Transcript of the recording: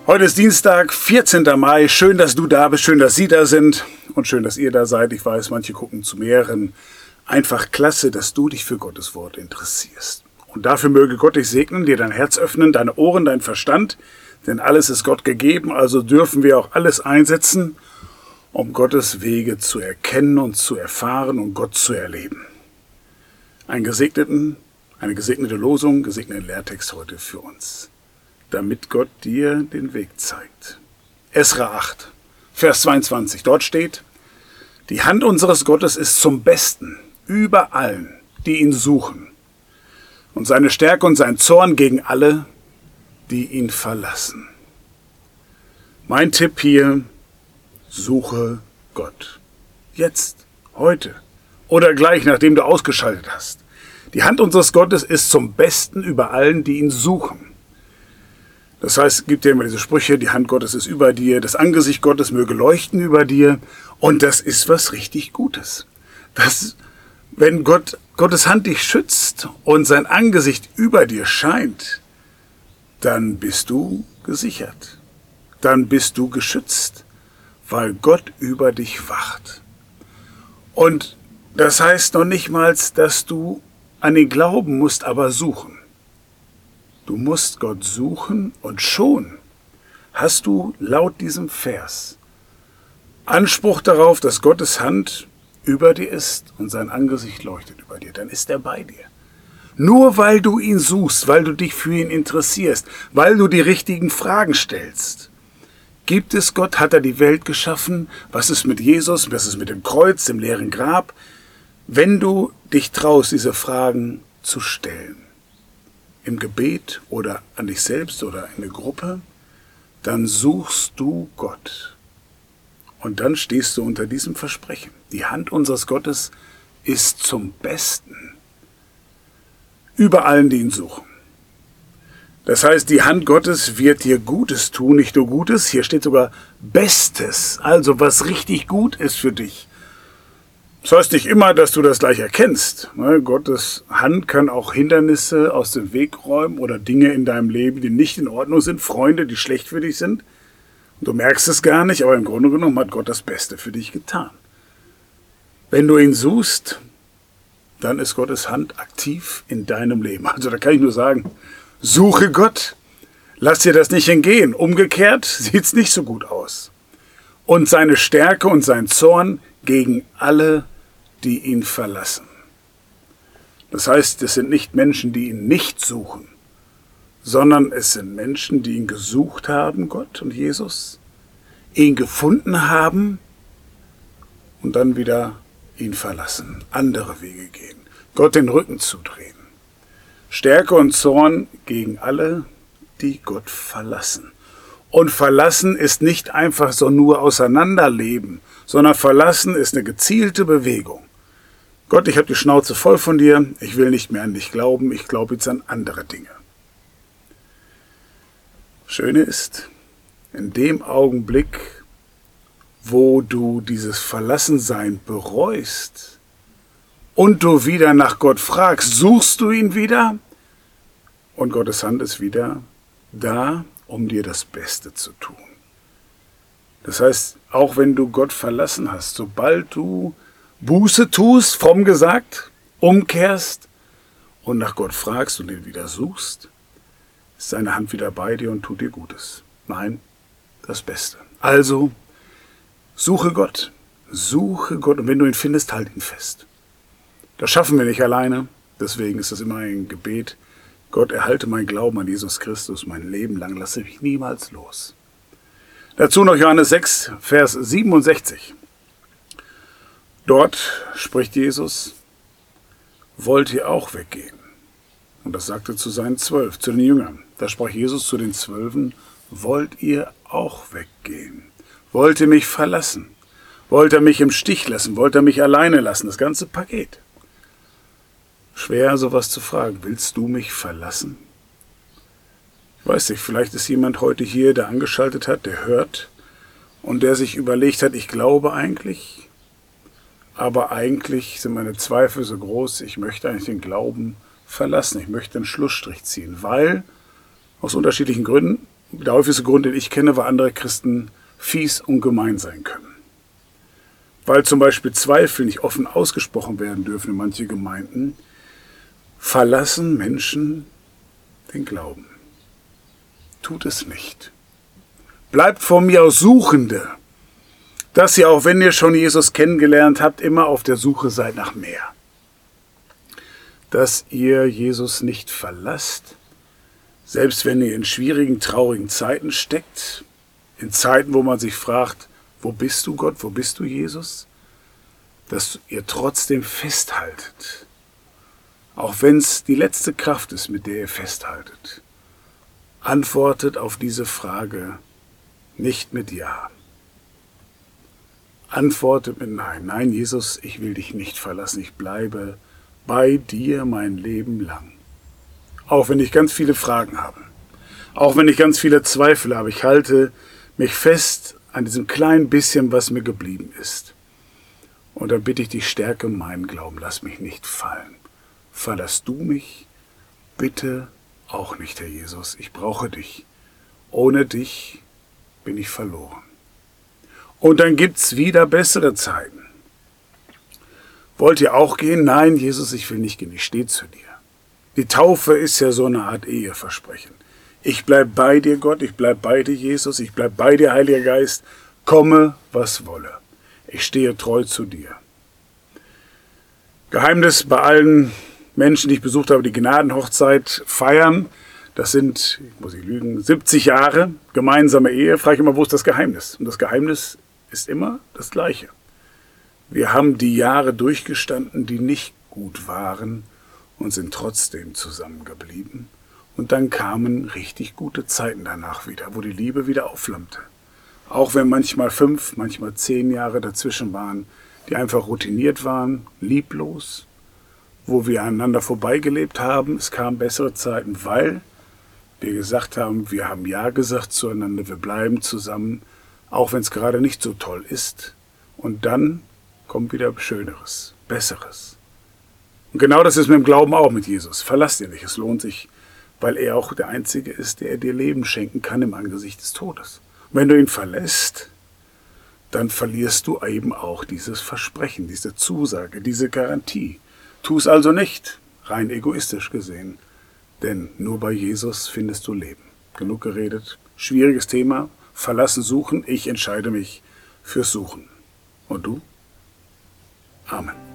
Heute ist Dienstag, 14. Mai. Schön, dass du da bist, schön, dass Sie da sind und schön, dass ihr da seid. Ich weiß, manche gucken zu mehreren. Einfach klasse, dass du dich für Gottes Wort interessierst. Und dafür möge Gott dich segnen, dir dein Herz öffnen, deine Ohren, dein Verstand, denn alles ist Gott gegeben, also dürfen wir auch alles einsetzen, um Gottes Wege zu erkennen und zu erfahren und Gott zu erleben. Eine gesegnete Losung, gesegneten Lehrtext heute für uns, damit Gott dir den Weg zeigt. Esra 8, Vers 22, dort steht: Die Hand unseres Gottes ist zum Besten über allen, die ihn suchen, und seine Stärke und sein Zorn gegen alle, die ihn verlassen. Mein Tipp hier: Suche Gott. Jetzt, heute oder gleich, nachdem du ausgeschaltet hast. Die Hand unseres Gottes ist zum Besten über allen, die ihn suchen. Das heißt, es gibt ja immer diese Sprüche, die Hand Gottes ist über dir, das Angesicht Gottes möge leuchten über dir. Und das ist was richtig Gutes. Wenn Gottes Hand dich schützt und sein Angesicht über dir scheint, dann bist du gesichert. Dann bist du geschützt, weil Gott über dich wacht. Und das heißt noch nicht mal, dass du an ihn glauben musst, aber suchen. Du musst Gott suchen und schon hast du laut diesem Vers Anspruch darauf, dass Gottes Hand über dir ist und sein Angesicht leuchtet über dir. Dann ist er bei dir. Nur weil du ihn suchst, weil du dich für ihn interessierst, weil du die richtigen Fragen stellst. Gibt es Gott? Hat er die Welt geschaffen? Was ist mit Jesus? Was ist mit dem Kreuz, dem leeren Grab? Wenn du dich traust, diese Fragen zu stellen, im Gebet oder an dich selbst oder in eine Gruppe, dann suchst du Gott. Und dann stehst du unter diesem Versprechen. Die Hand unseres Gottes ist zum Besten über allen, die ihn suchen. Das heißt, die Hand Gottes wird dir Gutes tun, nicht nur Gutes, hier steht sogar Bestes, also was richtig gut ist für dich. Das heißt nicht immer, dass du das gleich erkennst. Gottes Hand kann auch Hindernisse aus dem Weg räumen oder Dinge in deinem Leben, die nicht in Ordnung sind, Freunde, die schlecht für dich sind. Und du merkst es gar nicht, aber im Grunde genommen hat Gott das Beste für dich getan. Wenn du ihn suchst, dann ist Gottes Hand aktiv in deinem Leben. Also da kann ich nur sagen, suche Gott, lass dir das nicht entgehen. Umgekehrt sieht es nicht so gut aus. Und seine Stärke und sein Zorn gegen alle, die ihn verlassen. Das heißt, es sind nicht Menschen, die ihn nicht suchen, sondern es sind Menschen, die ihn gesucht haben, Gott und Jesus, ihn gefunden haben und dann wieder ihn verlassen, andere Wege gehen, Gott den Rücken zudrehen. Stärke und Zorn gegen alle, die Gott verlassen. Und verlassen ist nicht einfach so nur auseinanderleben, sondern verlassen ist eine gezielte Bewegung. Gott, ich habe die Schnauze voll von dir, ich will nicht mehr an dich glauben, ich glaube jetzt an andere Dinge. Schöne ist, in dem Augenblick, wo du dieses Verlassensein bereust und du wieder nach Gott fragst, suchst du ihn wieder und Gottes Hand ist wieder da, um dir das Beste zu tun. Das heißt, auch wenn du Gott verlassen hast, sobald du Buße tust, fromm gesagt, umkehrst und nach Gott fragst und ihn wieder suchst, ist seine Hand wieder bei dir und tut dir Gutes. Nein, das Beste. Also, suche Gott und wenn du ihn findest, halt ihn fest. Das schaffen wir nicht alleine, deswegen ist das immer ein Gebet. Gott, erhalte mein Glauben an Jesus Christus, mein Leben lang, lasse mich niemals los. Dazu noch Johannes 6, Vers 67. Dort spricht Jesus: Wollt ihr auch weggehen? Und das sagte er zu seinen 12, zu den Jüngern. Da sprach Jesus zu den 12: Wollt ihr auch weggehen? Wollt ihr mich verlassen? Wollt ihr mich im Stich lassen? Wollt ihr mich alleine lassen? Das ganze Paket. Schwer, sowas zu fragen. Willst du mich verlassen? Ich weiß nicht, vielleicht ist jemand heute hier, der angeschaltet hat, der hört und der sich überlegt hat, ich glaube eigentlich, aber eigentlich sind meine Zweifel so groß, ich möchte eigentlich den Glauben verlassen. Ich möchte einen Schlussstrich ziehen, weil, aus unterschiedlichen Gründen, der häufigste Grund, den ich kenne, weil andere Christen fies und gemein sein können. Weil zum Beispiel Zweifel nicht offen ausgesprochen werden dürfen in manche Gemeinden, verlassen Menschen den Glauben. Tut es nicht. Bleibt von mir aus Suchende, dass ihr, auch wenn ihr schon Jesus kennengelernt habt, immer auf der Suche seid nach mehr. Dass ihr Jesus nicht verlasst, selbst wenn ihr in schwierigen, traurigen Zeiten steckt, in Zeiten, wo man sich fragt, wo bist du Gott, wo bist du Jesus? Dass ihr trotzdem festhaltet, auch wenn es die letzte Kraft ist, mit der ihr festhaltet. Antwortet auf diese Frage nicht mit Ja. Antwortet mit Nein. Nein, Jesus, ich will dich nicht verlassen, ich bleibe bei dir mein Leben lang. Auch wenn ich ganz viele Fragen habe, auch wenn ich ganz viele Zweifel habe, ich halte mich fest an diesem kleinen bisschen, was mir geblieben ist. Und dann bitte ich dich, stärke meinen Glauben, lass mich nicht fallen. Verlass du mich bitte auch nicht, Herr Jesus, ich brauche dich. Ohne dich bin ich verloren. Und dann gibt's wieder bessere Zeiten. Wollt ihr auch gehen? Nein, Jesus, ich will nicht gehen, ich stehe zu dir. Die Taufe ist ja so eine Art Eheversprechen. Ich bleib bei dir, Gott, ich bleib bei dir, Jesus, ich bleib bei dir, Heiliger Geist, komme, was wolle. Ich stehe treu zu dir. Geheimnis bei allen Menschen, die ich besucht habe, die Gnadenhochzeit feiern, das sind, muss ich lügen, 70 Jahre gemeinsame Ehe, frage ich immer, wo ist das Geheimnis? Und das Geheimnis ist immer das Gleiche. Wir haben die Jahre durchgestanden, die nicht gut waren und sind trotzdem zusammengeblieben. Und dann kamen richtig gute Zeiten danach wieder, wo die Liebe wieder aufflammte. Auch wenn manchmal 5, manchmal 10 Jahre dazwischen waren, die einfach routiniert waren, lieblos, wo wir aneinander vorbeigelebt haben. Es kamen bessere Zeiten, weil wir gesagt haben, wir haben Ja gesagt zueinander, wir bleiben zusammen, auch wenn es gerade nicht so toll ist. Und dann kommt wieder Schöneres, Besseres. Und genau das ist mit dem Glauben auch mit Jesus. Verlass dir nicht, es lohnt sich, weil er auch der Einzige ist, der dir Leben schenken kann im Angesicht des Todes. Und wenn du ihn verlässt, dann verlierst du eben auch dieses Versprechen, diese Zusage, diese Garantie. Tu es also nicht, rein egoistisch gesehen, denn nur bei Jesus findest du Leben. Genug geredet, schwieriges Thema, verlassen, suchen, ich entscheide mich fürs Suchen. Und du? Amen.